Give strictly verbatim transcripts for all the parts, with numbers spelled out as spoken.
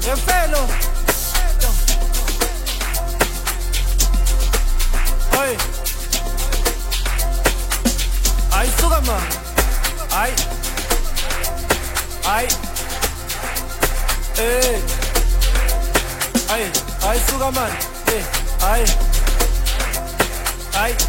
Gefelo. Oi. Ai, suga man. Ai. Ai. Eh. Ai, ai, suga man. Eh. Ai. Ai.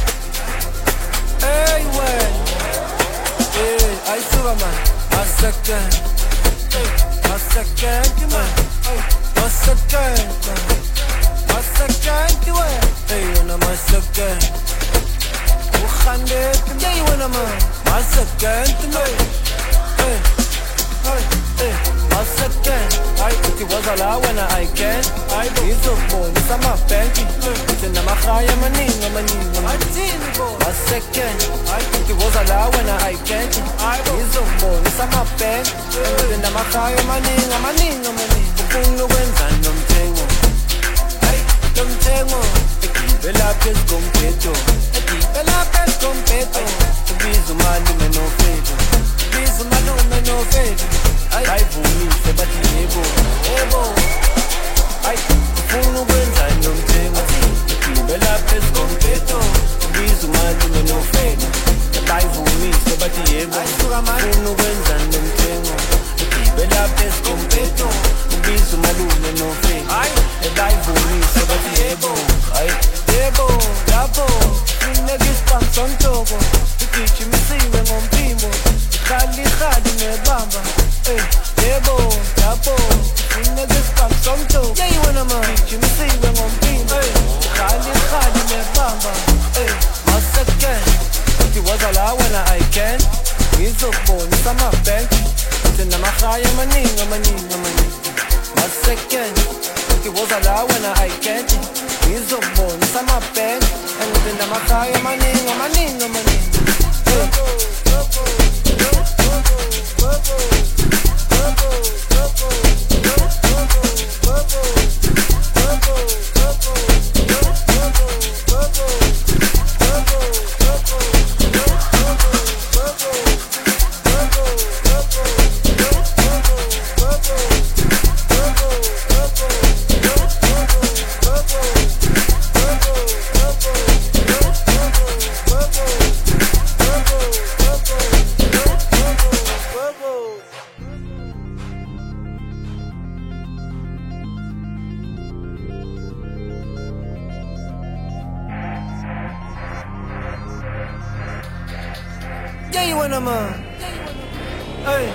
Hey, when. Hey, ai, suga man. A second. A second, man. A second, man. A second, man. Hey, when I'm a second. Ukhande, hey, when I'm a second, man. Hey, hey, hey. A second. I think it was all when I can. I need to go. It's a my banky. It's in my high, maning, maning, maning. A second. I think it was all when I can. I need to go. It's a my bank. It's in my high, maning, maning, maning. Upungu wenza nomtengo. Hey, nomtengo. Ekibela pes kompeto. Ekibela pes kompeto. Ubizu mali meno fedo. Ubizu mali meno fedo. Ay, vumi sebati ebo, ebo. Ay, ufunu kwenza nomtengo. Ekibela pes kompeto. Ubizu mali meno fedo. Ay, vumi sebati ebo. Ufunu kwenza nomtengo. Ekibela pes kompeto. Ubizu mali meno fedo. Ay, vumi sebati ebo. Ay, ebo, labo. Inegis sontogo. Ikichi misiwe ngompimbo. Khali khali nebamba. Hey, yebo, yabo, inegis sontogo. Yeah, you wanna man. Ikichi misiwe ngompimbo. Khali khali nebamba. Hey, maseke. It was all when I can. Ngizobona sama bank. Sina mahaya maninga maninga maninga. Maseke. It was all when I can. Ngizobona sama bank. Sina mahaya maninga maninga maninga. Yeah, you wanna man. Hey,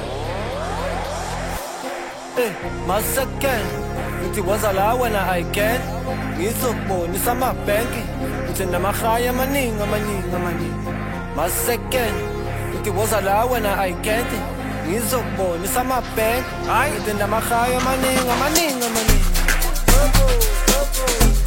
hey, my second. It was all when I can. Ngizobona it's my banky. It's in my high maninga maninga maninga. My second. It was all when I can. Ngizobona it's my bank. It's in my high maninga maninga maninga.